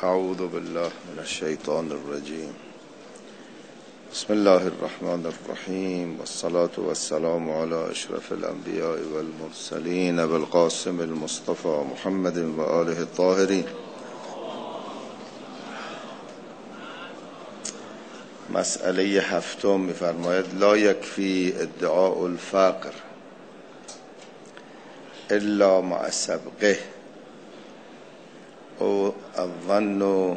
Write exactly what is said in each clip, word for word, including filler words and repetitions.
اعوذ بالله من الشیطان الرجیم. بسم الله الرحمن الرحیم والصلاة والسلام علی اشرف الانبیاء والمرسلین بالقاسم المصطفى محمد و آله الطاهرین. مسئله هفتم می‌فرماید لا یکفی ادعاء الفقر الا مع سبقه او الظن او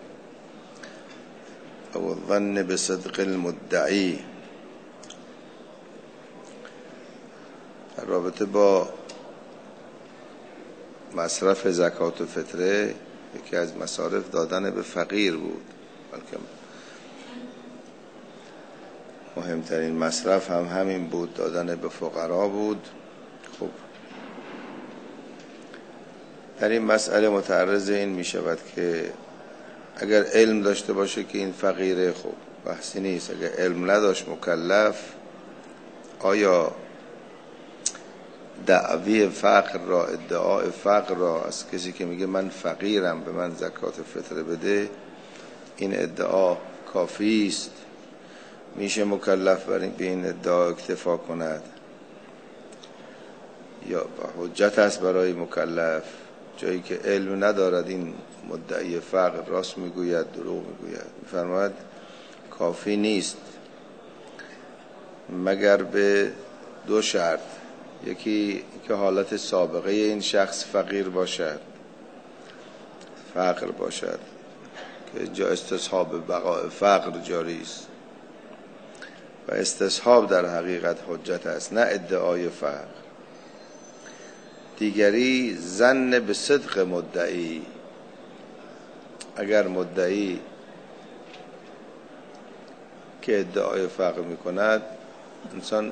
الظن بصدق المدعی. در رابطه با مصرف زکات و فطره یکی از مصارف دادن به فقیر بود، بلکه مهمترین مصرف هم همین بود، دادن به فقرا بود. خب در این مسئله متعرض این می شود که اگر علم داشته باشه که این فقیره، خب بحثی نیست. اگر علم نداشت مکلف، آیا دعوی فقر را، ادعای فقر را از کسی که میگه من فقیرم به من زکات فطره بده، این ادعا کافی است؟ میشه مکلف بر به این ادعا اکتفا کند یا حجت است برای مکلف جایی که علم ندارد این مدعی فقر راست میگوید دروغ میگوید؟ میفرماید کافی نیست مگر به دو شرط. یکی که حالت سابقه این شخص فقیر باشد، فقر باشد که جا استصحاب بقاء فقر جاری است و استصحاب در حقیقت حجت است، نه ادعای فقر. دیگری ظن به صدق مدعی. اگر مدعی که ادعای فقر میکند انسان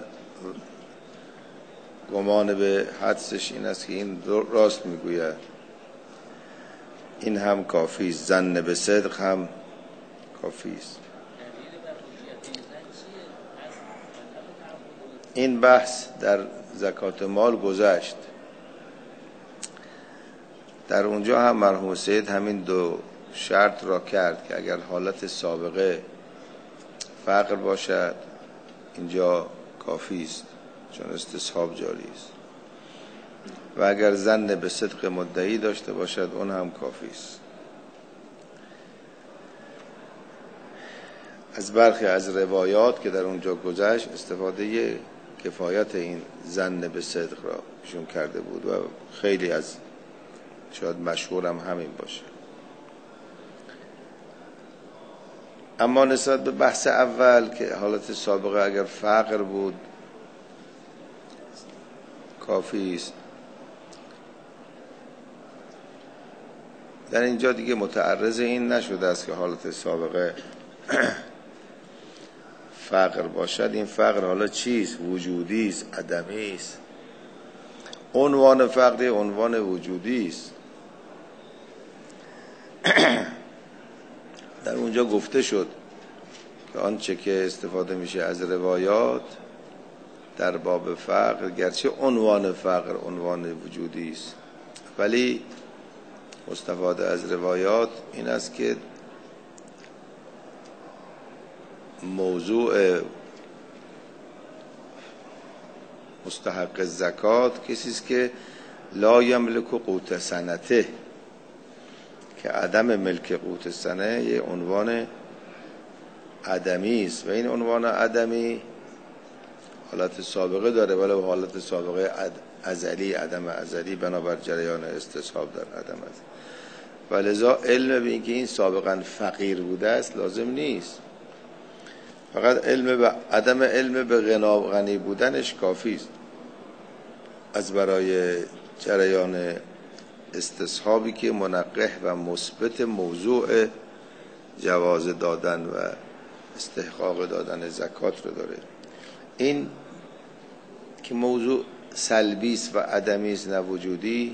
گمان به حدسش این است که این راست میگوید، این هم کافی است. ظن به صدق هم کافی است. این بحث در زکات مال گذشت. در اونجا هم مرحوم سید همین دو شرط را کرد که اگر حالت سابقه فقر باشد اینجا کافی است چون استصحاب جاری است، و اگر ظن به صدق مدعی داشته باشد اون هم کافی است. از برخی از روایات که در اونجا گذشت استفاده کفایت این ظن به صدق را ایشون کرده بود و خیلی از شاید مشهورم همین باشه. اما نسبت به بحث اول که حالت سابقه اگر فقر بود کافی است، در اینجا دیگه متعرض این نشده است که حالت سابقه فقر باشد. این فقر حالا چیست؟ وجودی است، عدمی است. عنوان فقر عنوان وجودی است. در اونجا گفته شد که آنچه که استفاده میشه از روایات در باب فقر گرچه عنوان فقر عنوان وجودی است، ولی استفاده از روایات این است که موضوع مستحق زکات کسی است که لا یملک قوت سنته، که عدم ملک قوت سنه یه عنوان عدمی است و این عنوان عدمی حالت سابقه داره، ولی حالت سابقه ازلی، عدم ازلی، بنابر جریان استصحاب در عدم ازلی. ولذا علم به اینکه این سابقا فقیر بوده است لازم نیست، فقط علم به عدم علم به غنا و غنی بودنش کافی است از برای جریان استصحابی که منقح و مثبت موضوع جواز دادن و استحقاق دادن زکات رو داره. این که موضوع سلبی است و عدمی است نه وجودی،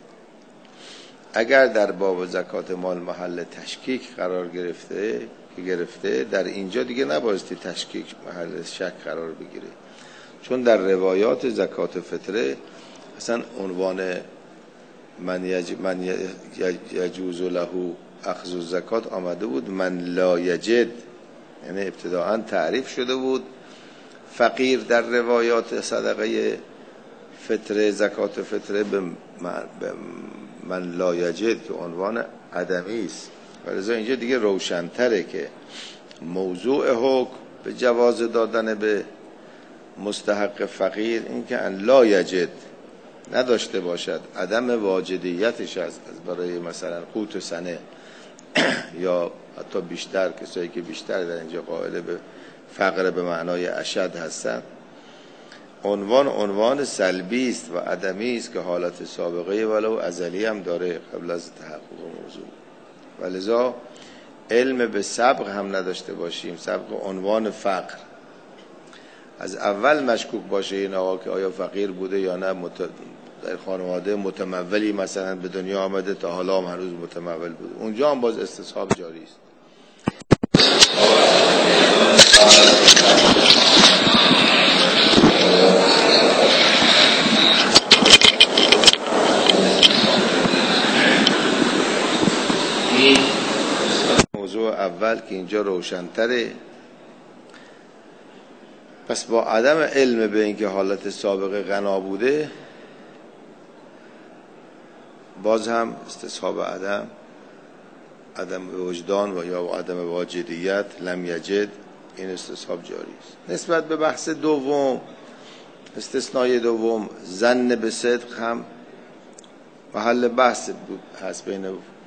اگر در باب زکات مال محل تشکیک قرار گرفته که گرفته، در اینجا دیگه نبایستی تشکیک محل شک قرار بگیره، چون در روایات زکات فطره اصلا عنوان من, یج... من یجوز له اخذ الزکات آمده بود من لا یجد، یعنی ابتداعا تعریف شده بود فقیر در روایات صدقه فطره زکات فطره به من, به من لا یجد که عنوان عدمی است. ولذا اینجا دیگه روشن‌تره که موضوع حکم به جواز دادن به مستحق فقیر این که ان لا یجد نداشته باشد، عدم واجدیتش است برای مثلا قوت سنه یا حتی بیشتر، کسایی که بیشتر در اینجا قائل به فقر به معنای اشد هستند، عنوان عنوان سلبی است و عدمی است که حالت سابقه ولو ازلی هم داره قبل از تحقق موضوع. ولذا علم به سبق هم نداشته باشیم، سبق عنوان فقر از اول مشکوک باشه این آقا که آیا فقیر بوده یا نه، مت... در خانواده متمولی مثلا به دنیا آمده تا حالا هم هنوز متمول بوده، اونجا هم باز استصحاب جاری است. موضوع اول که اینجا روشن‌تره. پس با عدم علم به اینکه حالت سابقه غنا بوده باز هم استصحاب عدم عدم وجدان و یا عدم واجدیت لم یجد، این استصحاب جاری است. نسبت به بحث دوم، استثنای دوم ظن به صدق هم محل بحث بود هست بین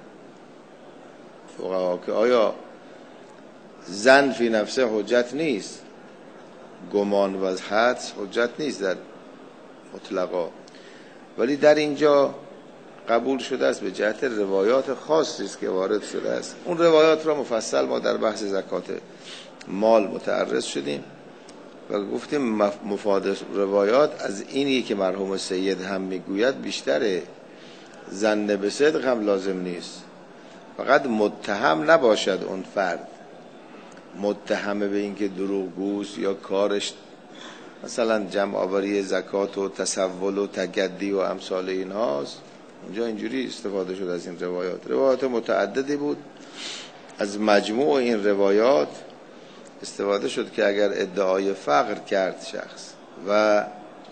فقها که آیا ظن فی نفسه حجت نیست، گمان و حدس حجت نیست در مطلقا، ولی در اینجا قبول شده است به جهت روایات خاصی است که وارد شده است. اون روایات را مفصل ما در بحث زکات مال متعرض شدیم و گفتیم مفاد روایات از اینی که مرحوم سید هم میگوید بیشتره. ظن به صدق هم لازم نیست، فقط متهم نباشد اون فرد، متهم به اینکه دروغگوست یا کارش مثلا جمع آوری زکات و تسول و تگدی و امثال اینهاست. اونجا اینجوری استفاده شد از این روایات. روایات متعددی بود، از مجموع این روایات استفاده شد که اگر ادعای فقر کرد شخص و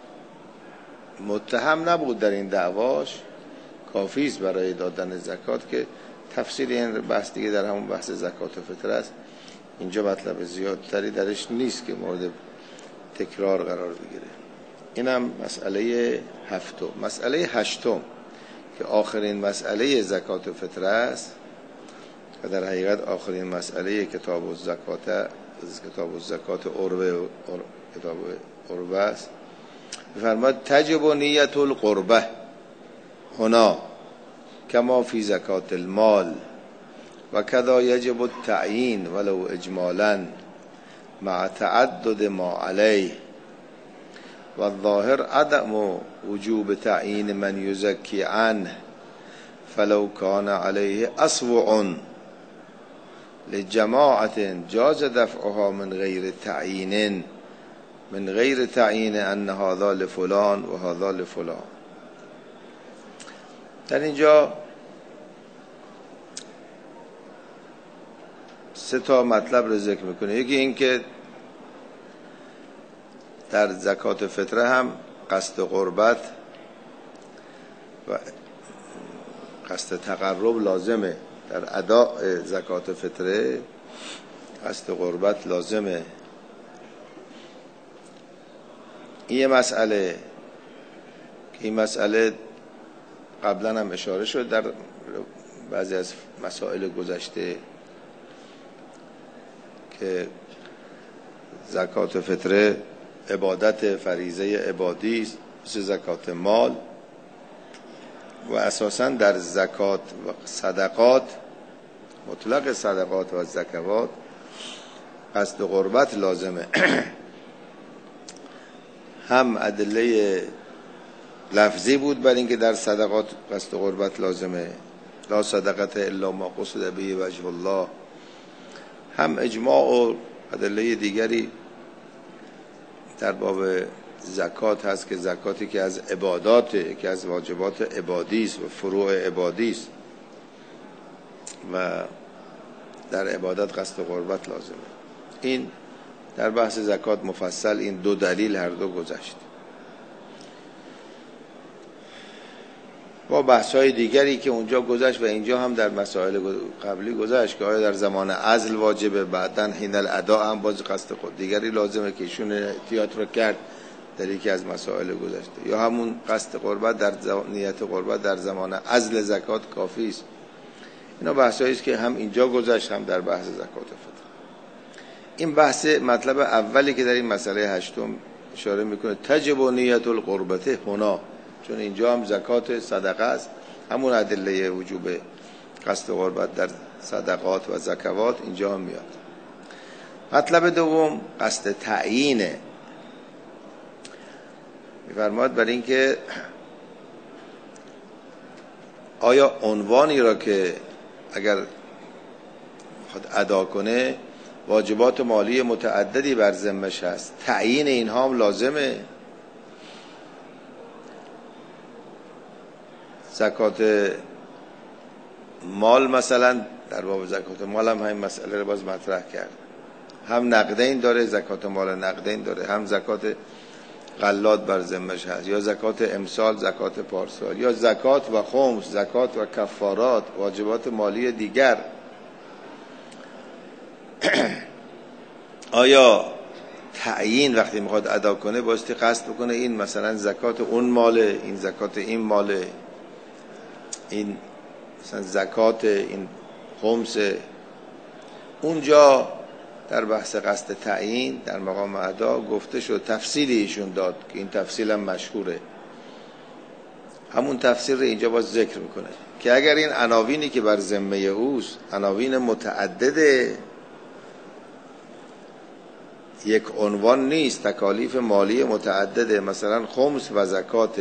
متهم نبود در این دعواش، کافی است برای دادن زکات، که تفسیر این بحث دیگه در همون بحث زکات فطره است. اینجا مطلب زیادتری درش نیست که مورد تکرار قرار بگیره. اینم مسئله هفتم. مسئله هشتم که آخرین مسئله زکات فطره است و در حقیقت آخرین مسئله کتاب الزکات از کتاب الزکات عروه کتاب عروه است. فرماد تجب نیت القربه هنا کما فی زکات المال و کذا یجب التعیین ولو اجمالا مع تعدد ما علیه و الظاهر عدم وجوب تعیین من یزکی عنه فلو کان علیه اصوع لجماعت جاز دفعها من غیر تعیین من غیر تعیین ان هذا لفلان و هذا لفلان. در اینجا سه تا مطلب رو ذکر میکنه. یکی این که در زکات فطره هم قصد قربت و قصد تقرب لازمه. در اداء زکات فطره قصد قربت لازمه. این مسئله که این مسئله قبلا هم اشاره شد در بعضی از مسائل گذشته که زکات فطره عبادت فریضه عبادی است مثل زکات مال و اساساً در زکات و صدقات مطلق صدقات و زکوات قصد قربت لازمه. هم ادله لفظی بود بر اینکه در صدقات قصد قربت لازمه، لا صدقت الا ما قصد به وجه الله، هم اجماع و ادله دیگری در باب زکات هست که زکاتی که از عباداته، که از واجبات عبادی است و فروع عبادی است و در عبادت قصد قربت لازمه. این در بحث زکات مفصل این دو دلیل هر دو گذشت. با بحث‌های دیگری که اونجا گذشت و اینجا هم در مسائل قبلی گذشت که آیا در زمان عزل واجبه، بعداً حین الادا هم باز قصد خود دیگری لازمه که ایشون احتیاط رو کرد در یکی از مسائل گذشته، یا همون قصد قربت در نیت قربت در زمان عزل زکات کافی است. اینا بحثایی است که هم اینجا گذشت هم در بحث زکات فطر. این بحث مطلب اولی که در این مسئله هشتم اشاره میکنه تجب نیت القربته هنا، چون اینجا هم زکات صدقه است، همون ادله وجوب قصد قربت در صدقات و زکوات اینجا هم میاد. مطلب دوم قصد تعیینه. میفرماد برای اینکه آیا عنوانی را که اگر خود ادا کنه واجبات مالی متعددی بر ذمه‌اش هست، تعیین اینها هم لازمه. زکات مال مثلا در باب زکات مال هم همین مسئله رو باز مطرح کرد، هم نقدین داره، زکات مال نقدین داره، هم زکات غلات بر ذمه‌اش هست، یا زکات امسال، زکات پارسال، یا زکات و خمس، زکات و کفارات، واجبات مالی دیگر. آیا تعیین وقتی میخواد ادا کنه بایستی قصد بکنه این مثلا زکات اون ماله، این زکات این ماله، این مثلا زکات این خمس؟ اونجا در بحث قصد تعیین در مقام ادا گفته شد، تفصیلی ایشون داد که این تفصیل هم مشهوره. همون تفسیر رو اینجا باز ذکر میکنه که اگر این عناوینی که بر ذمه اوست عناوین متعدده، یک عنوان نیست، تکالیف مالی متعدده، مثلا خمس و زکات،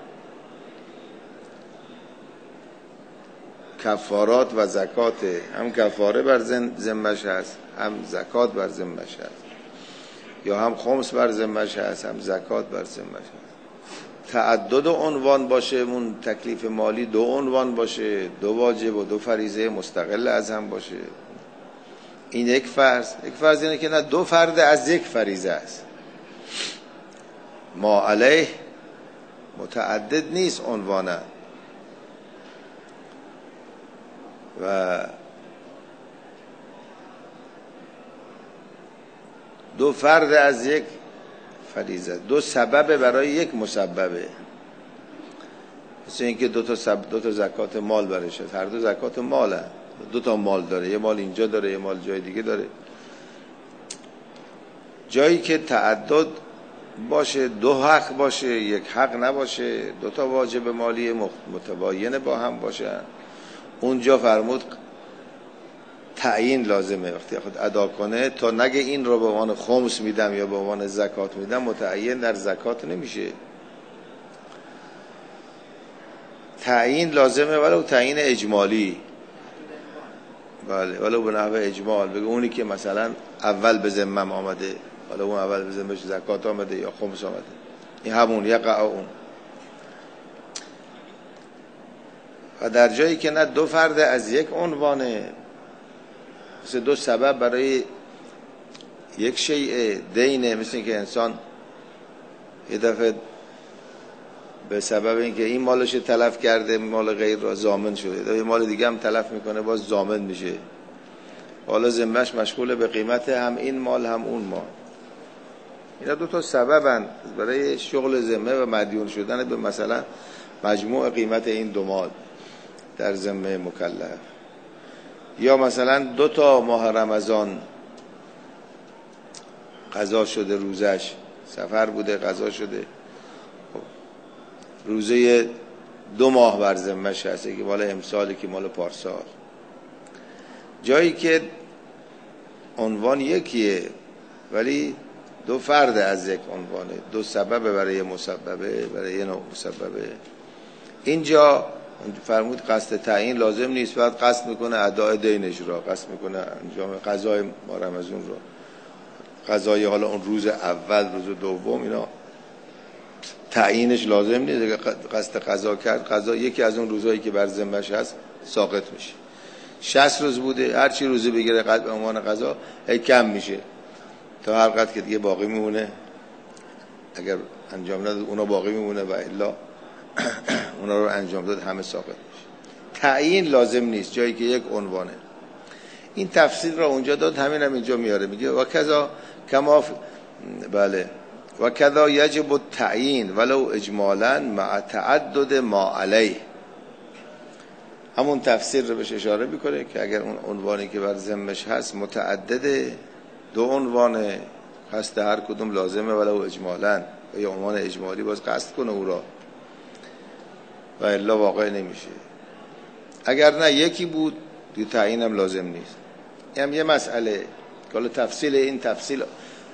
کفارات و زکات، هم کفاره بر ذمه‌اش هست هم زکات بر ذمه‌اش هست، یا هم خمس بر ذمه‌اش هست هم زکات بر ذمه‌اش هست. تعدد عنوان باشه، اون تکلیف مالی دو عنوان باشه، دو واجب و دو فریضه مستقل از هم باشه، این یک فرض. یک فرض اینه که نه، دو فرد از یک فریضه است، ما علیه متعدد نیست عنوانا، و دو فرد از یک فریضه، دو سبب برای یک مسببه. مثل اینکه دو تا سب... دو تا زکات مال برش هست، هر دو زکات ماله، دو تا مال داره، یه مال اینجا داره یه مال جای دیگه داره. جایی که تعدد باشه، دو حق باشه، یک حق نباشه، دو تا واجب مالی متباین با هم باشن، اونجا فرمود تعیین لازمه. وقتی خود ادا کنه تا نگه این رو به عنوان خمس میدم یا به عنوان زکات میدم، متعین در زکات نمیشه. تعیین لازمه، ولو تعیین اجمالی، بله، ولو به نحو اجمال، بگه اونی که مثلا اول به ذمم آمده، ولو اون اول به ذمش زکات آمده یا خمس آمده، این همون یقع اون. و در جایی که نه، دو فرد از یک عنوانه، مثل دو سبب برای یک شیء دینه، مثل این که انسان یه دفعه به سبب اینکه این مالش تلف کرده مال غیر را ضامن شده، یه مال دیگه هم تلف میکنه باز ضامن میشه، حالا ذمه‌اش مشغول به قیمت هم این مال هم اون مال. اینا دو تا سببن برای شغل ذمه و مدیون شدن به مثلا مجموع قیمت این دو مال در ذمه مکلف. یا مثلا دو تا ماه رمضان قضا شده، روزش سفر بوده قضا شده، روزه دو ماه بر ذمه‌اش هست، که مال امسالی که مال پارسال. جایی که عنوان یکیه ولی دو فرد از یک عنوانه، دو سبب برای مسببه، برای یه نوع مسببه، اینجا فرمود قصد تعیین لازم نیست، بعد قصد میکنه اداء دینش را، قصد میکنه انجام قضای ما رمضان را، قضای حالا اون روز اول، روز دوم، اینا تعیینش لازم نیست. اگه قصد قضا کرد، قضا یکی از اون روزایی که بر ذمه‌اش هست ساقط میشه. شصت روز بوده، هر چی روزی بگیره قد به عنوان قضا کم میشه تا هر قد که دیگه باقی میمونه. اگر انجام نداد اونا باقی میمونه و الا اونا رو انجام داد همه ساقط میشه. تعیین لازم نیست جایی که یک عنوانه. این تفسیر را اونجا داد، همین هم اینجا میاره، میگه و کذا کما ف... بله و کذا یجب التعیین ولو اجمالا مع تعدد ما علیه. همون تفسیر رو بهش اشاره میکنه که اگر اون عنوانی که بر ذمه‌اش هست متعدد دو عنوان هست، هر کدوم لازمه ولو اجمالا، و یا عنوان اجمالی باز قصد کنه او را و الا واقع نمیشه. اگر نه یکی بود دیگه تعیین هم لازم نیست. این هم یه مسئله که حالا تفصیل این تفصیل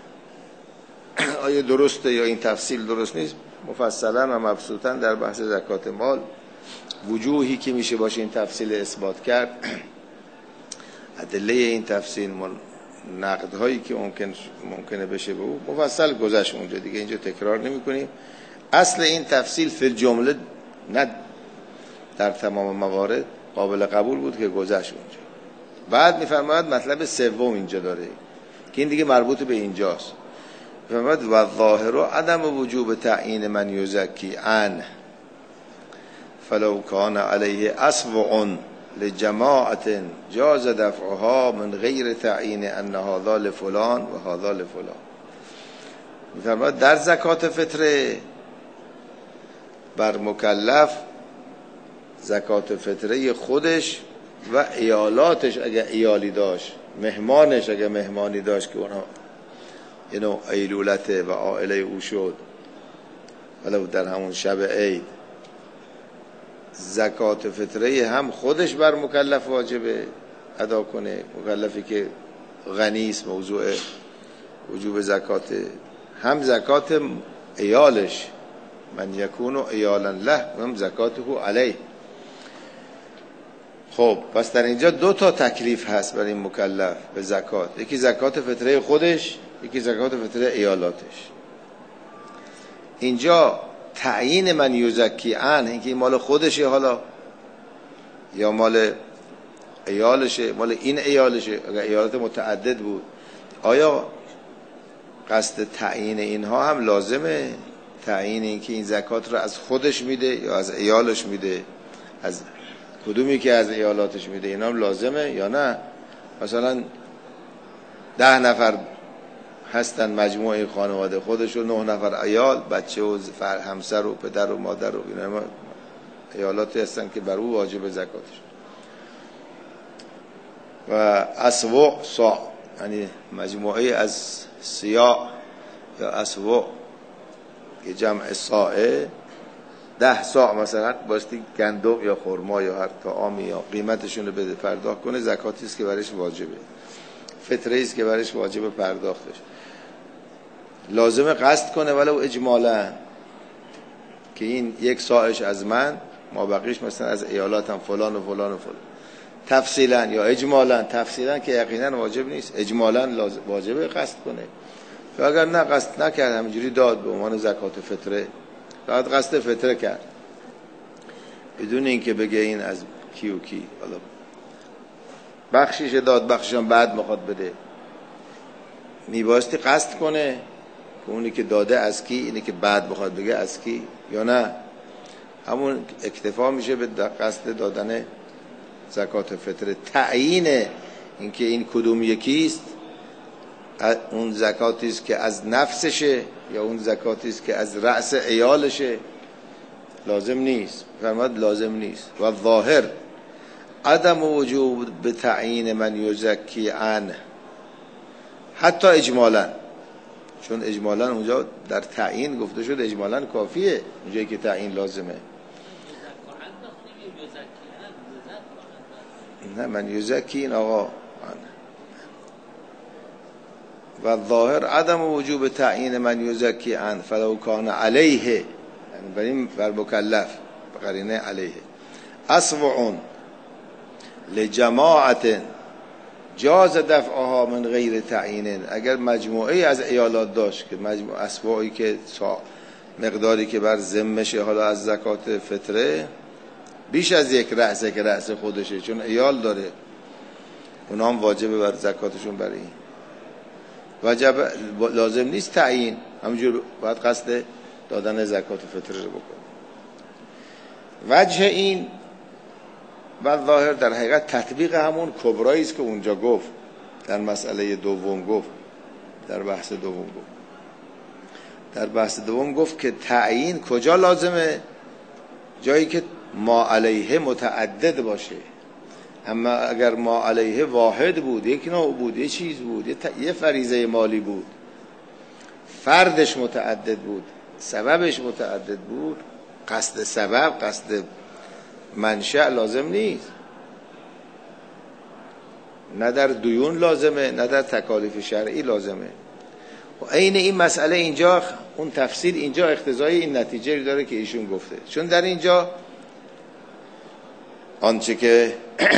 آیا درسته یا این تفصیل درست نیست مفصلا و مبسوطا در بحث زکات مال وجوهی که میشه باشه این تفصیل اثبات کرد، ادله این تفصیل، نقدهایی که ممکن ممکنه بشه به او مفصل گذشت اونجا، دیگه اینجا تکرار نمی کنیم. اصل این تفصیل فی الجمله نه در تمام موارد قابل قبول بود که گذشت اونجا. بعد میفرماید مطلب سوم اینجا داره که این دیگه مربوط به اینجاست. میفرماید و ظاهر عدم وجوب تعیین من یزکی عن فلو کان علیه اصبع لجماعت جاز دفعها من غیر تعیین ان هذا لفلان و هذا لفلان. میفرماید در زکات فطره بر مکلف زکات فطره خودش و ایالاتش اگر ایالی داشت، مهمانش اگر مهمانی داشت که اونا اینو ایلولته و عائله او شد ولو در همون شب عید، زکات فطره هم خودش بر مکلف واجبه ادا کنه. مکلفی که غنی است موضوع وجوب زکات، هم زکات ایالش من یکون ایالا له هم زکاته علیه. خب پس در اینجا دو تا تکلیف هست برای این مکلف به زکات، یکی زکات فطره خودش، یکی زکات فطره ایالاتش. اینجا تعیین من یزکی عن، اینکه این مال خودشه حالا یا مال ایالشه، مال این ایالشه، اگر ایالات متعدد بود آیا قصد تعیین اینها هم لازمه؟ تعیین اینکه این زکات رو از خودش میده یا از ایالش میده، از کدومی که از ایالاتش میده اینا هم لازمه یا نه؟ مثلا ده نفر هستن مجموعه خانواده خودش و نه نفر ایال، بچه و همسر و پدر و مادر و اینا ایالاتی هستن که بر او واجب زکاتش. و اسوع صاع یعنی مجموعه از سیاع یا اسوع که جمع صاعه، ده صاع مثلا باستی گندم یا خرما یا هر طعامی یا قیمتشون رو بده پرداخت کنه، زکاتی است که برش واجبه، فطره است که برش واجب پرداختش. لازمه قصد کنه ولو اجمالا که این یک صاعش از من، ما بقیش مثلا از ایالاتم فلان و فلان و فلان. تفصیلا یا اجمالا، تفصیلا که یقینا واجب نیست، اجمالا واجبه قصد کنه. و اگر نه قصد نکرد همینجوری داد به عنوان زکات فطره، فقط قصد فطره کرد بدون اینکه بگه این از کی و کی، حالا بخشیش داد بخشیشم بعد میخواد بده، میبایستی قصد کنه که اونی که داده از کی، اینی که بعد بخواد بگه از کی یا نه، همون اکتفا میشه به قصد دادن زکات فطره. تعیین اینکه این کدوم یکیست، اون زکاتی است که از نفسشه یا اون زکاتی است که از رأس عیالشه، لازم نیست. فرماد لازم نیست. و ظاهر عدم وجود به تعیین من یزکی عن، حتی اجمالا، چون اجمالا اونجا در تعیین گفته شد اجمالا کافیه، اونجایی که تعیین لازمه. نه من یزکی این آقا. و ظاهر عدم وجوب تعیین من یزکی عن فلو کان علیه، یعنی بریم بر مکلف بقرینه علیه، اصبع لجماعت جاز دفعها من غیر تعیین، اگر مجموعه از ایالات داشت که مجموعه اصبعی که مقداری که بر ذمشه حالا از زکات فطره بیش از یک رأسه که رأس خودشه، چون عیال داره، اونا هم واجبه بر زکاتشون برای این. وجب لازم نیست تعیین، همونجور باید قصد دادن زکات فطره رو بکنه. وجه این و ظاهر در حقیقت تطبیق همون کبرایی است که اونجا گفت، در مسئله دوم گفت، در بحث دوم گفت در بحث دوم گفت که تعیین کجا لازمه؟ جایی که ما علیه متعدد باشه. اما اگر ما علیه واحد بود، یک نوع بود، یه چیز بود، یه, ت... یه فریضه مالی بود، فردش متعدد بود، سببش متعدد بود، قصد سبب، قصد منشأ لازم نیست. نه در دیون لازمه، نه در تکالیف شرعی لازمه. و عین این مسئله اینجا، اون تفصیل اینجا اقتضای این نتیجه داره که ایشون گفته. چون در اینجا آنچه که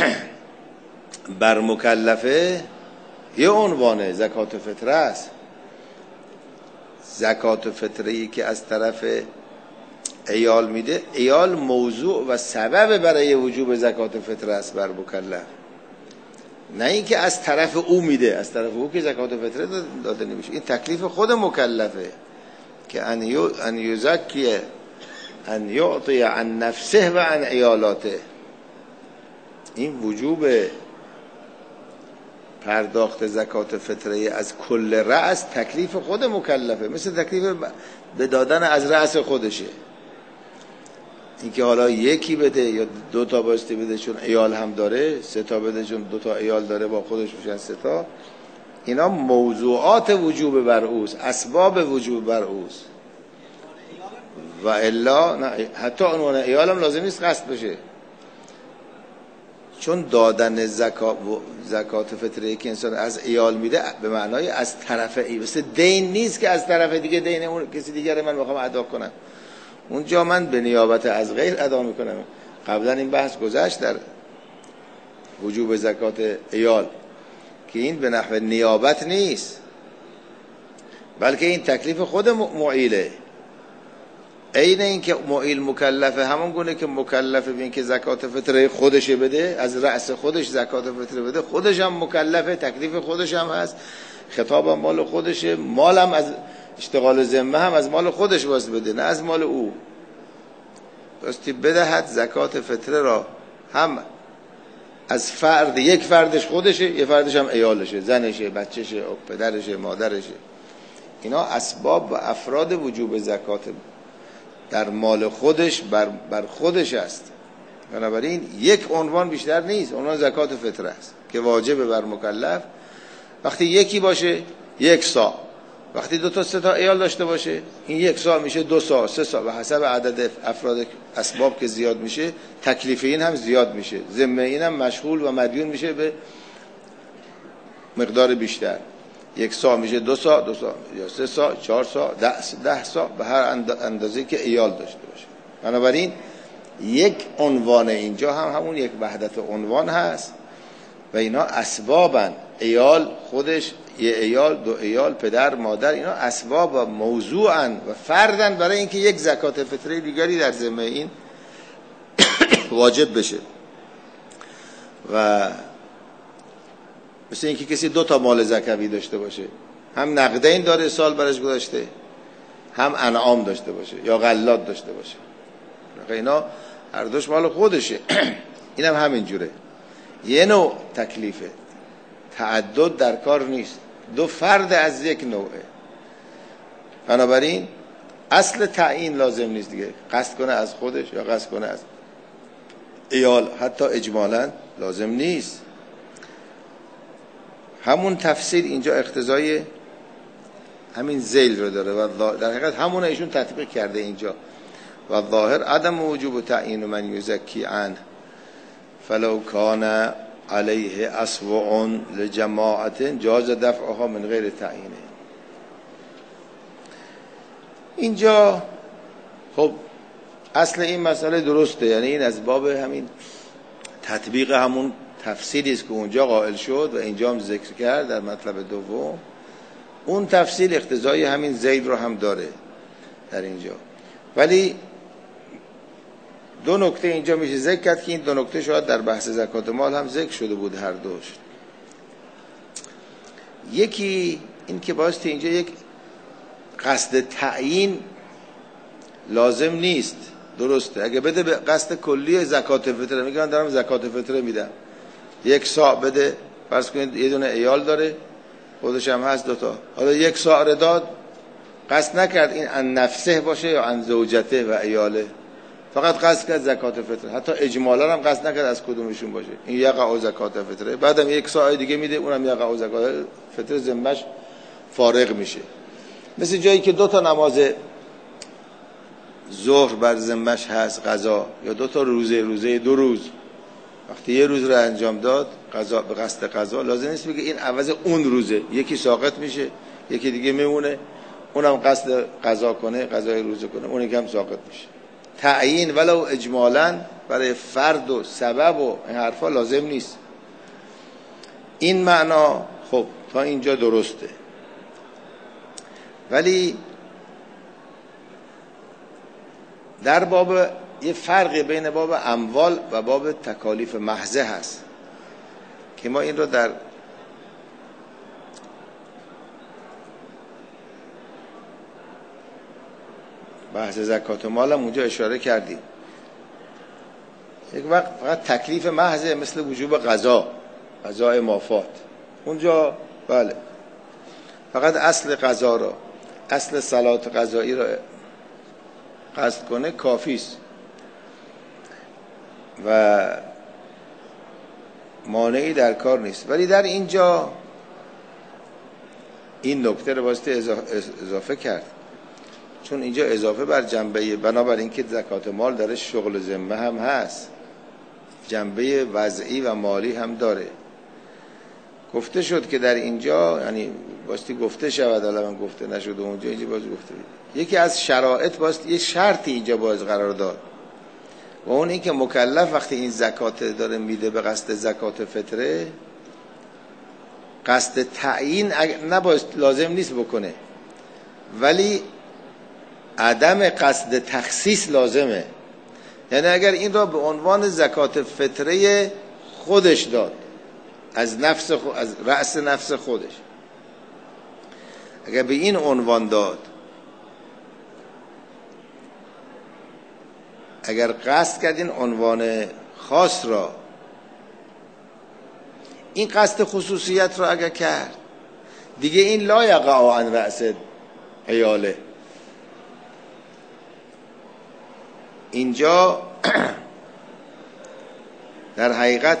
بر مکلفه یه عنوانه زکات فطره است. زکات فطره‌ای که از طرف عیال میده، عیال موضوع و سبب برای وجوب زکات فطره است بر مکلف، نه اینکه از طرف او میده. از طرف او که زکات فطره داده نمیشه. این تکلیف خود مکلفه که ان یزکی ان یعطی عن نفسه و عن عیالاته. این وجوب پرداخت زکات فطره از کل رأس تکلیف خود مکلفه، مثل تکلیف به دادن از رأس خودشه. اینکه حالا یکی بده یا دو تا باستی بده چون عیال هم داره، سه تا بده چون دو تا عیال داره با خودش میشن سه تا، اینا موضوعات وجوب بر اوست، اسباب وجوب بر اوست. و الا نه، حتی عنوان عیال هم لازم نیست قصد بشه، چون دادن زکات زکات فطره که انسان از عیال میده به معنای از طرف ای، مثل دین نیست که از طرف دیگه دین اون کسی دیگه من میخوام ادا کنم، اونجا من به نیابت از غیر ادا میکنم. قبلا این بحث گذشت در وجوب زکات عیال که این به نحو نیابت نیست، بلکه این تکلیف خود معیله. عین این که معیل مکلفه، همون گونه که مکلفه به این که زکات فطره خودشه بده، از رأس خودش زکات فطره بده، خودش هم مکلفه، تکلیف خودش هم هست، خطاب هم مال خودشه، مال هم از اشتغال ذمه هم از مال خودش واسه بده، نه از مال او. باستی بدهد زکات فطره را هم از فرد، یک فردش خودشه، یک فردش هم عیالشه، زنشه، بچهشه، پدرشه، مادرشه. اینا اسباب و افراد وجوب زکات در مال خودش بر, بر خودش است. بنابراین یک عنوان بیشتر نیست، عنوان زکات فطره است که واجب بر مکلف. وقتی یکی باشه یک سا، وقتی دو تا سه تا عیال داشته باشه این یک سا میشه دو سا، سه سا، و حسب عدد افراد اسباب که زیاد میشه تکلیف این هم زیاد میشه، ذمه این هم مشغول و مدیون میشه به مقدار بیشتر. یک سا میشه دو سا، دو سا یا سه سا، چهار سا، ده, ده سا، به هر اندازه که عیال داشته باشه. بنابراین یک عنوان اینجا هم همون یک وحدت عنوان هست و اینا اسبابن. عیال خودش، یه عیال، دو عیال، پدر، مادر، اینا اسباب و موضوعن و فردن برای اینکه یک زکات فطره دیگری در ذمه این واجب بشه. و مثل اینکه کسی دو تا مال زکوی داشته باشه، هم نقدین داره سال برش گذاشته، هم انعام داشته باشه یا غلات داشته باشه، اینا هر دوش مال خودشه. اینم هم همین جوره، یه نوع تکلیفه، تعدد در کار نیست، دو فرد از یک نوعه. بنابراین اصل تعیین لازم نیست دیگه، قصد کنه از خودش یا قصد کنه از عیال، حتی اجمالاً لازم نیست. همون تفسیر اینجا اقتضای همین ذیل رو داره و در حقیقت همون ایشون تطبیق کرده اینجا. و ظاهر عدم وجوب تعیین من یزکی عنه فلو کان علیه اسوع لجماعت جاز دفعها من غیر تعیینه. اینجا خب اصل این مسئله درسته، یعنی این از باب همین تطبیق همون تفسیری است که اونجا قائل شد و اینجا هم ذکر کرد در مطلب دوم. اون تفسیر اقتضای همین زید رو هم داره در اینجا. ولی دو نکته اینجا میشه ذکر کرد که این دو نکته شاید در بحث زکات مال هم ذکر شده بود هر دوش. یکی این که بایستی اینجا یک قصد تعیین لازم نیست. درسته اگه بده به قصد کلی زکات فطره، میگن دارم زکات فطره میدم، یک ساع بده، فرض کنید یه دونه عیال داره خودش هم هست دوتا، حالا یک ساع داد، قصد نکرد این ان نفسه باشه یا ان زوجته و عیاله، فقط قصد کرد زکات فطره، حتی اجمالا هم قصد نکرد از کدومشون باشه، این یقع زکات فطره، بعدم یک ساعت دیگه میده اونم یقع زکات فطره، ذمه‌اش فارغ میشه. مثل جایی که دو تا نماز ظهر بر ذمه‌اش هست قضا، یا دو تا روزه روزه دو روز، وقتی یه روز رو انجام داد قضا به قصد قضا، لازم نیست بگه این عوض اون روزه، یکی ساقط میشه یکی دیگه میمونه، اونم قصد قضا کنه قضای روزه کنه، اون یکی هم ساقط میشه. تعیین ولو اجمالاً برای فرد و سبب و این حرفا لازم نیست. این معنا خب تا اینجا درسته، ولی در باب یه فرقی بین باب اموال و باب تکالیف محضه هست که ما این رو در بحث زکات مال هم اونجا اشاره کردیم. یک وقت فقط تکلیف محضه مثل وجوب قضا، قضای مافات، اونجا بله فقط اصل قضا را، اصل صلات قضایی را قصد کنه کافی است و مانعی در کار نیست. ولی در اینجا این نکته رو واسه اضافه کرد، چون اینجا اضافه بر جنبه، بنابر اینکه زکات مال درش شغل ذمه هم هست، جنبه وضعی و مالی هم داره. گفته شد که در اینجا، یعنی باستی گفته شود، حالا من گفته نشد اونجا، اینجا باز گفته بید. یکی از شرایط باستی یه شرطی اینجا باز قرار داد و اون این که مکلف وقتی این زکات داره میده به قصد زکات فطره، قصد تعیین نباید لازم نیست بکنه، ولی عدم قصد تخصیص لازمه. یعنی اگر این را به عنوان زکات فطره خودش داد، از نفس خود، از رأس نفس خودش اگر به این عنوان داد، اگر قصد کرد این عنوان خاص را، این قصد خصوصیت را اگر کرد، دیگه این لا یقع عن رأس عیاله. اینجا در حقیقت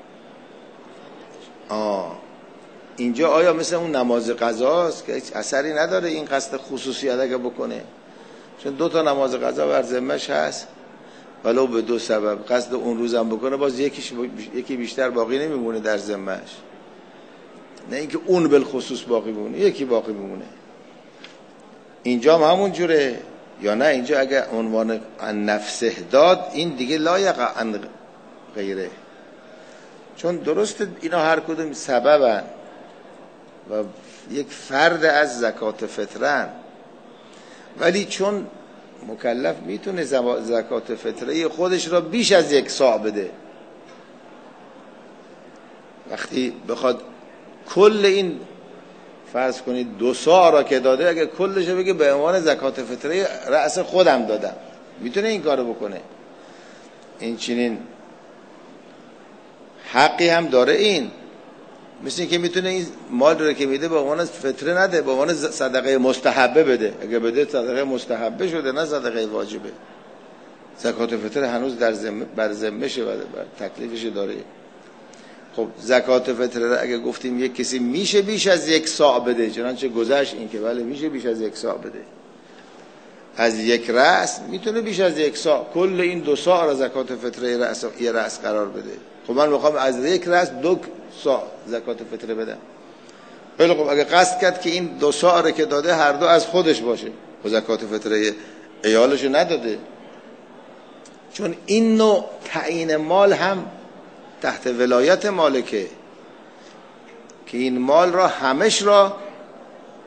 آه اینجا آیا مثل اون نماز قضاست که هیچ اثری نداره این قصد خصوصیت اگه بکنه، چون دو تا نماز قضا بر ذمه‌اش هست، ولو به دو سبب، قصد اون روزم بکنه باز یکیش یکی بیشتر باقی نمیمونه در ذمه‌اش، نه اینکه اون بالخصوص باقی بمونه، یکی باقی بمونه. اینجا هم همون جوره یا نه؟ اینجا اگر عنوان نفسه داد، این دیگه لا یقع عن غیره، چون درست اینا هر کدوم سببن و یک فرد از زکات فطرن، ولی چون مکلف میتونه زکات فطره خودش را بیش از یک ساع بده، وقتی بخواد کل این فرض کنید دو ساع را که داده، اگر کلش بگه به عنوان زکات فطره رأس خودم دادم، میتونه این کارو بکنه. این چنین حقی هم داره، این مثل این که میتونه این مال رو که میده به عنوان فطره نده، به عنوان صدقه مستحبه بده. اگه بده صدقه مستحبه شده، نه صدقه واجبه. زکات فطره هنوز در ذمه بر ذمه‌شه و بر تکلیفش داره. خب زکات فطره اگه گفتیم یک کسی میشه بیش از یک ساع بده، چنانچه گذشت این که بله میشه بیش از یک ساع بده، از یک رأس میتونه بیش از یک ساع، کل این دو ساع را زکات فطره رأس یه رأس قرار بده. خب من میخوام از یک رأس دو ساع زکات فطره بدم. خیلی خب اگه قصد کرد که این دو ساع را که داده هر دو از خودش باشه، و زکات فطره عیالش نداده، چون این نوع تعیین مال هم تحت ولایت مالکه که این مال را همش را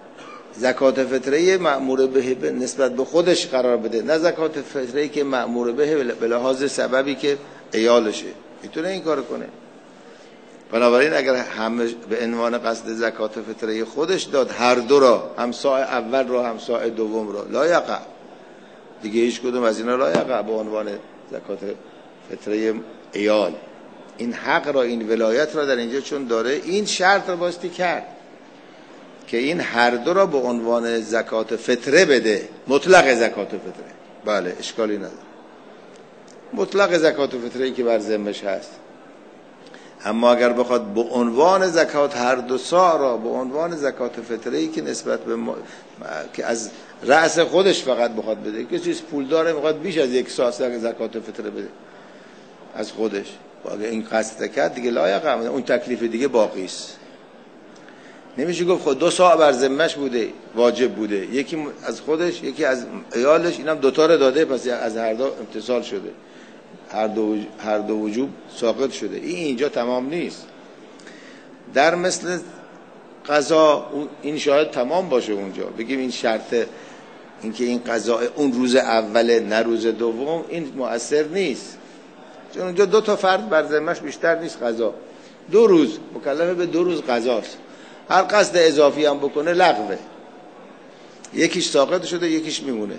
زکات فطره مأمور به نسبت به خودش قرار بده، نه زکات فطره که مأمور به به لحاظ سببی که عیالشه میتونه این کار کنه. بنابراین اگر همه به عنوان قصد زکات فطره خودش داد، هر دو را، هم ساع اول را هم ساع دوم را، لا یقع، دیگه هیچ کدوم از اینا لا یقع به عنوان زکات فطره عیال. این حق را، این ولایت را در اینجا چون داره، این شرط را باستی کرد که این هر دو را به عنوان زکات فطره بده، مطلق زکات فطره. بله اشکالی نداره، مطلق زکات فطره که بر ذمش هست. اما اگر بخواد به عنوان زکات هر دو سا را به عنوان زکات فطره‌ای که نسبت به ما... که از رأس خودش فقط بخواد بده، که چیز پول داره میخواد بیش از یک سا زکات فطره بده از خودش، اگه این قصد کرد دیگه لایق هم اون تکلیف دیگه باقی است. نمیشه گفت خود دو سا بر ذمش بوده، واجب بوده، یکی از خودش یکی از عیالش، اینم دوتا رو داده، پس از هر دو امتصال شده، هر دو هر دو وجوب ساقط شده. این اینجا تمام نیست. در مثل قضا این شاید تمام باشه، اونجا بگیم این شرط، اینکه این قضا اون روز اوله نه روز دوم، این مؤثر نیست، چون اونجا دو تا فرد بر ذمه‌اش بیشتر نیست. قضا دو روز مکلف به دو روز قضاست، هر قصد اضافی هم بکنه لغوه، یکیش ساقط شده یکیش میمونه.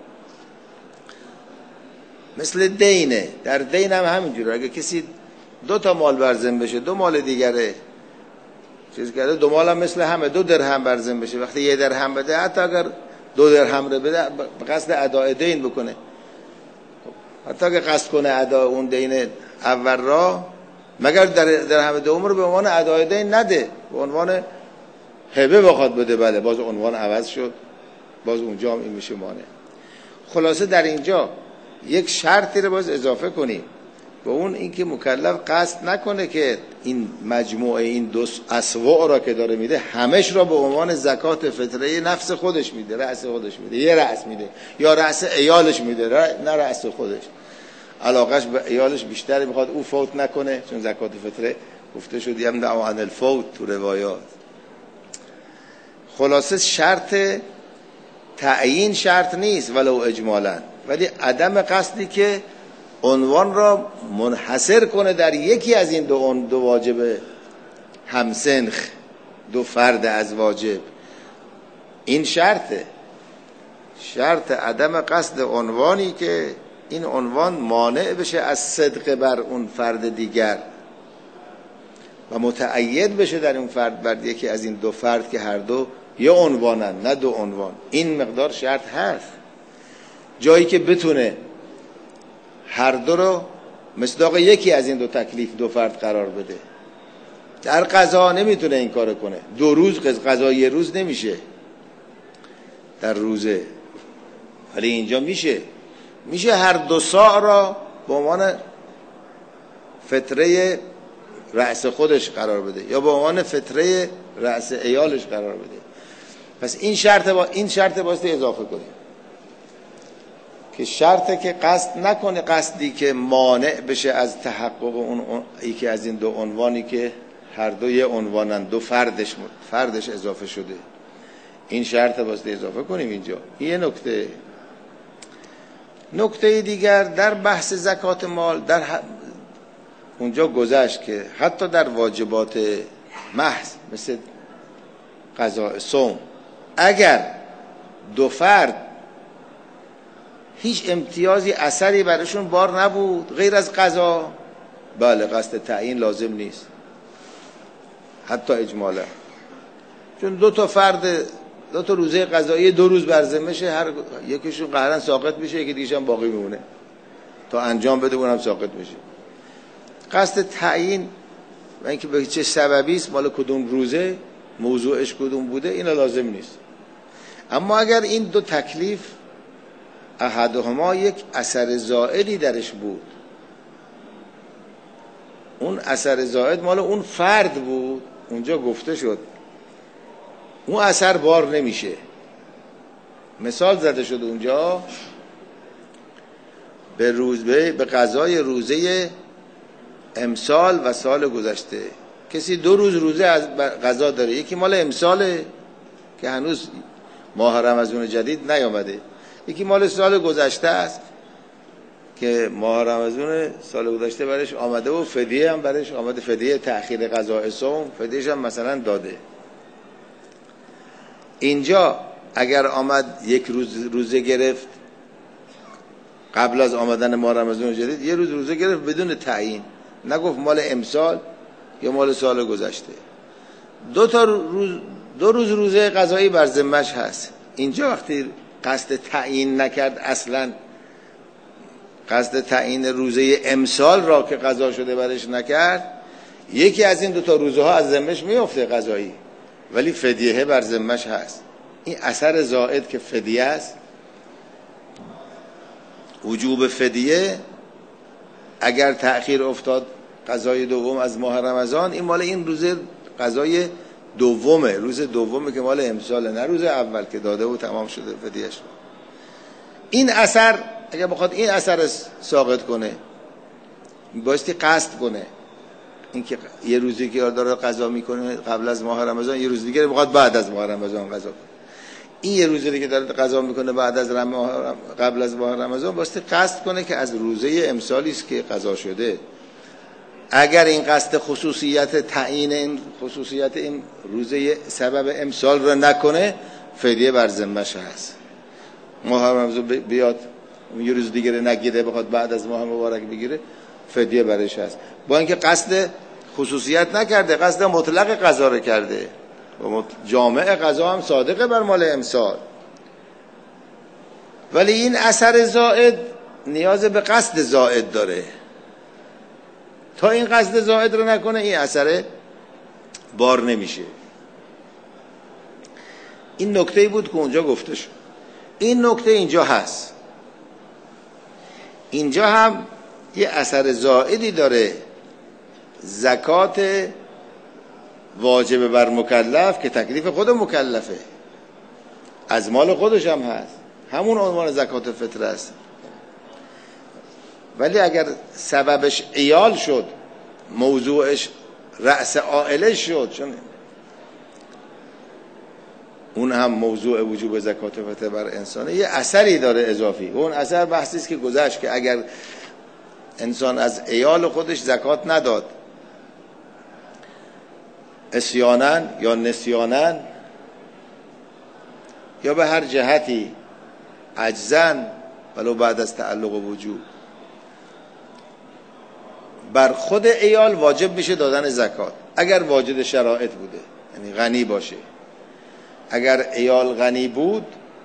مثل دینه، در دین هم همینجوره، اگه کسی دو تا مال بر ذمه بشه، دو مال دیگره چیز کرده، دو مال هم مثل همه، دو درهم بر ذمه بشه، وقتی یه درهم بده، حتی اگر دو درهم رو بده به قصد اداء دین بکنه، حتی اگر قصد کنه اداء اون دین اول را، مگر در درهم دوم رو به عنوان اداء دین نده، به عنوان هبه بخواد بده، بله باز عنوان عوض شد، باز اونجا هم این میشه مانع. خلاصه در اینجا یک شرطی رو باز اضافه کنیم، و اون اینکه مکلف قصد نکنه که این مجموعه این دو اسواع را که داره میده همش را به عنوان زکات فطره نفس خودش میده، رأس خودش میده، یه رأس میده، یا رأس عیالش میده، نه رأس خودش. علاقش به عیالش بیشتره، میخواد او فوت نکنه، چون زکات فطره گفته شد یمنع عن الفوت تو روایات. خلاصه شرط تعیین شرط نیست ولو اجمالاً، ولی عدم قصدی که عنوان را منحصر کنه در یکی از این دو, دو واجب همسنخ، دو فرد از واجب، این شرطه. شرط عدم قصد عنوانی که این عنوان مانع بشه از صدق بر اون فرد دیگر و متعید بشه در اون فرد بر یکی از این دو فرد که هر دو یه عنوانن نه دو عنوان. این مقدار شرط هست. جایی که بتونه هر دو رو مصداق یکی از این دو تکلیف دو فرد قرار بده. در قضا نمیتونه این کارو کنه، دو روز قضا یه روز نمیشه در روزه، ولی اینجا میشه. میشه هر دو ساع را به عنوان فطره رأس خودش قرار بده یا به عنوان فطره رأس عیالش قرار بده. پس این شرط با این شرط باستی اضافه کنیم که شرطه که قصد نکنه، قصدی که مانع بشه از تحقق اون یکی از این دو عنوانی که هر دو یه عنوانن، دو فردش فردش اضافه شده. این شرط باستی اضافه کنیم اینجا. یه نکته نکته دیگر در بحث زکات مال، در اونجا گذشت که حتی در واجبات محض مثل قضاء صوم، اگر دو فرد هیچ امتیازی اثری برشون بار نبود غیر از قضا، بله قصد تعیین لازم نیست حتی اجمالا، چون دو تا فرد دو تا روزه قضایی دو روز بر ذمه‌شه، هر یکیشون قهرن ساقط میشه، یکی دیگه هم باقی میمونه تا انجام بده اونم ساقط میشه. قصد تعیین و اینکه به چه سببی است، مال کدوم روزه، موضوعش کدوم بوده، اینا لازم نیست. اما اگر این دو تکلیف احدهما یک اثر زائدی درش بود، اون اثر زائد مال اون فرد بود، اونجا گفته شد اون اثر بار نمیشه. مثال زده شد اونجا به روز به به قضای روزه امسال و سال گذشته. کسی دو روز روزه از قضا داره، یکی مال امساله که هنوز ماه رمضان جدید نیامده. یکی مال سال گذشته است که ماه رمضان سال گذشته برش آمده و فدیه هم برش آمده، فدیه تأخیر قضاء صوم، فدیهش هم مثلا داده. اینجا اگر آمد یک روز روزه گرفت قبل از آمدن ماه رمضان جدید، یه روز روزه گرفت بدون تعیین، نگفت مال امسال یا مال سال گذشته، دو تا روز دو روز روزه قضایی بر ذمه‌اش هست. اینجا وقتی قصد تعیین نکرد، اصلا قصد تعیین روزه امسال را که قضا شده برش نکرد، یکی از این دو تا روزه ها از ذمه‌اش میفته قضایی، ولی فدیه بر ذمه‌اش هست. این اثر زائد که فدیه است، وجوب فدیه اگر تأخیر افتاد قضای دوم از ماه رمضان، این مال این روز قضای دومه، روز دومه که مال امساله، نه روز اول که داده و تمام شده فدیهش. این اثر اگر بخواد این اثر ساقط کنه، بایستی قصد کنه، این که یه روزی که داره قضا میکنه قبل از ماه رمضان، یه روز دیگه بخواد بعد از ماه رمضان قضا کنه. این یه روزی که داره قضا میکنه بعد از رمضان قبل از ماه رمضان، بایستی قصد کنه که از روزه امسالی است که قضا شده. اگر این قصد خصوصیت تعیین این خصوصیت این روزه سبب امسال را نکنه، فدیه بر ذمه‌اش هست. ماه رمضان بیاد یه روز دیگه نگیره بخواد بعد از ماه مبارک بگیره، فدیه برش هست. با اینکه قصد خصوصیت نکرده، قصد مطلق قضا رو کرده و جامع قضا هم صادقه بر مال امسال، ولی این اثر زائد نیاز به قصد زائد داره. تا این قصد زائد رو نکنه این اثر بار نمیشه. این نکته بود که اونجا گفته شد. این نکته اینجا هست. اینجا هم یه اثر زائدی داره، زکات واجب بر مکلف که تکلیف خود مکلفه، از مال خودش هم هست، همون عنوان زکات فطر است. ولی اگر سببش عیال شد، موضوعش رأس عائله شد، چون اون هم موضوع وجوب زکات فطر بر انسانه، یه اثری داره اضافی. اون اثر بحثی است که گذشت که اگر انسان از عیال خودش زکات نداد، عصیاناً یا نسیاناً یا به هر جهتی عجزاً، ولو بعد از تعلق وجوب، بر خود عیال واجب میشه دادن زکات اگر واجد شرایط بوده، یعنی غنی باشه. اگر عیال غنی بود،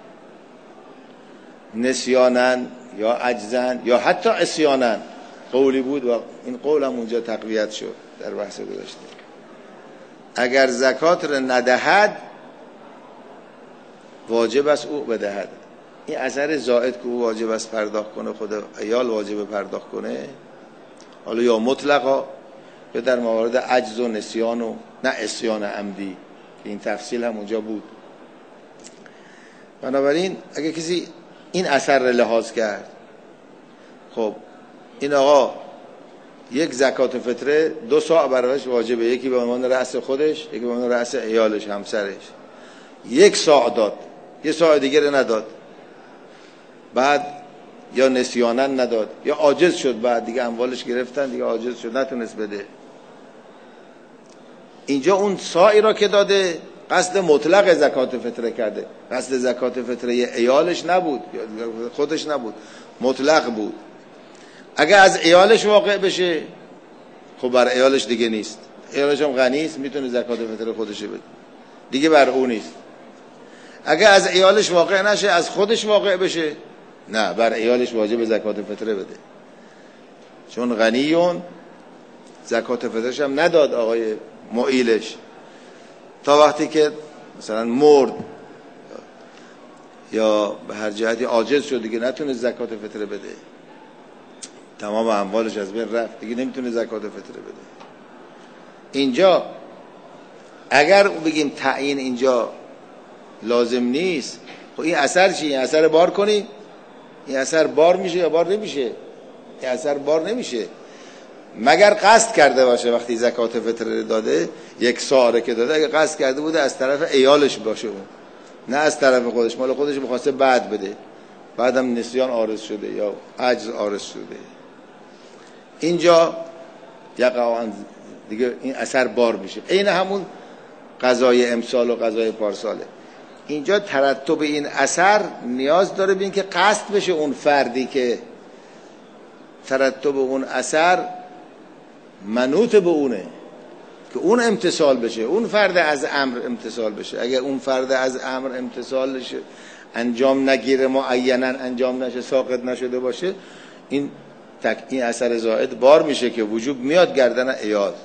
نسیاناً یا عجزاً یا حتی عصیاناً قولی بود و این قول هم اونجا تقویت شد در بحث گذشته، اگر زکات را ندهد واجب است او بدهد. این اثر زائد که او واجب است پرداخت کنه، خود عیال واجب پرداخت کنه، حالا یا مطلقا یا در موارد عجز و نسیان و نه عصیان عمدی، این تفصیل هم اونجا بود. بنابراین اگه کسی این اثر را لحاظ کرد، خب این آقا یک زکات فطره دو صاع برایش واجبه، یکی به عنوان رأس خودش، یکی به عنوان رأس عیالش همسرش، یک صاع داد، یه صاع دیگه رو نداد، بعد یا نسیانا نداد یا عاجز شد، بعد دیگه اموالش گرفتن دیگه عاجز شد نتونست بده. اینجا اون صاعی را که داده قصد مطلق زکات فطره کرده، قصد زکات فطره یه عیالش نبود یا خودش نبود، مطلق بود. اگه از عیالش واقع بشه، خب بر عیالش دیگه نیست، عیالش هم غنی است میتونه زکات فطره خودش بده، دیگه بر اون نیست. اگه از عیالش واقع نشه، از خودش واقع بشه، نه بر عیالش واجب زکات فطره بده، چون غنیون زکات فطرش هم نداد آقای معیلش تا وقتی که مثلا مرد یا به هر جهتی عاجز شد دیگه نتونه زکات فطره بده، تمام اموالش از بین رفت دیگه نمیتونه زکات فطره بده. اینجا اگر بگیم تعیین اینجا لازم نیست، خب این اثر چی؟ این اثر بار کنی، این اثر بار میشه یا بار نمیشه؟ این اثر بار نمیشه مگر قصد کرده باشه. وقتی زکات فطره داده، یک ساره که داده، اگه قصد کرده بوده از طرف عیالش باشه، اون نه از طرف خودش، مال خودش میخواسته بعد بده، بعدم نسیان عارض شده یا عجز عارض شده. اینجا یقع دیگه این اثر بار میشه. این همون قضای امسال و قضای پارساله. اینجا ترتب این اثر نیاز داره به این که قصد بشه اون فردی که ترتب اون اثر منوط به اونه، که اون امتصال بشه، اون فرد از امر امتصال بشه. اگر اون فرد از امر امتصال بشه، انجام نگیره، معینا انجام نشه، ساقط نشده باشه، این تک این اثر زائد بار میشه که وجوب میاد گردن عیاض.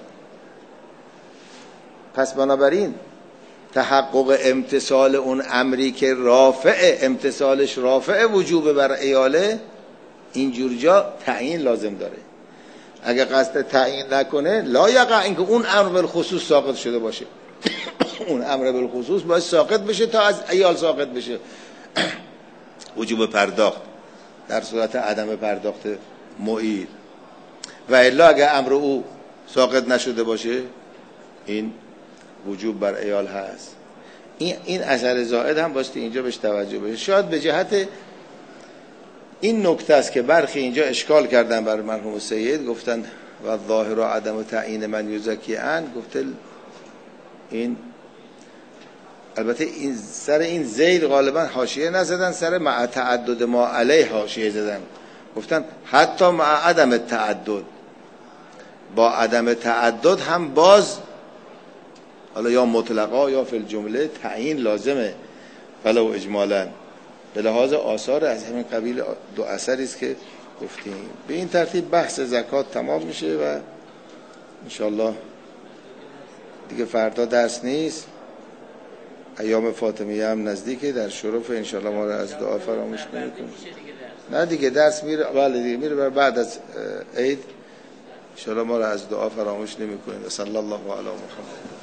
پس بنابراین تحقق امتصال اون امری که رافع امتصالش رافع وجوب بر عیاله، اینجور جا تعیین لازم داره. اگه قصد تعیین نکنه لا یقع، اینکه اون امر بالخصوص ساقط شده باشه اون امر بالخصوص باید ساقط بشه تا از عیال ساقط بشه وجوب پرداخت در صورت عدم پرداخت معیر. و الا اگه امر او ساقط نشده باشه این وجوب بر عیال هست. این این اثر زائد هم باستی اینجا بهش توجه بشه. شاید به جهت این نکته است که برخی اینجا اشکال کردن بر مرحوم سید، گفتن و ظاهر و عدم تعیین من یزکی ان، گفته این البته این سر این زید غالبا حاشیه نزدن، سر مع تعدد ما علیه حاشیه زدن، گفتن حتی مع عدم تعدد، با عدم تعدد هم باز حالا یا مطلقا یا فی الجمله تعیین لازمه ولو اجمالا، به لحاظ آثار از همین قبیل دو اثری است که گفتیم. به این ترتیب بحث زکات تمام میشه و انشالله دیگه فردا درس نیست، ایام فاطمیه هم نزدیکه، در شرف انشالله ما رو از دعا فراموش نمی‌کنیم. نه دیگه درس میره، بله دیگه میره بعد از عید، انشالله ما رو از دعا فراموش نمی‌کنیم. صلی الله علی محمد.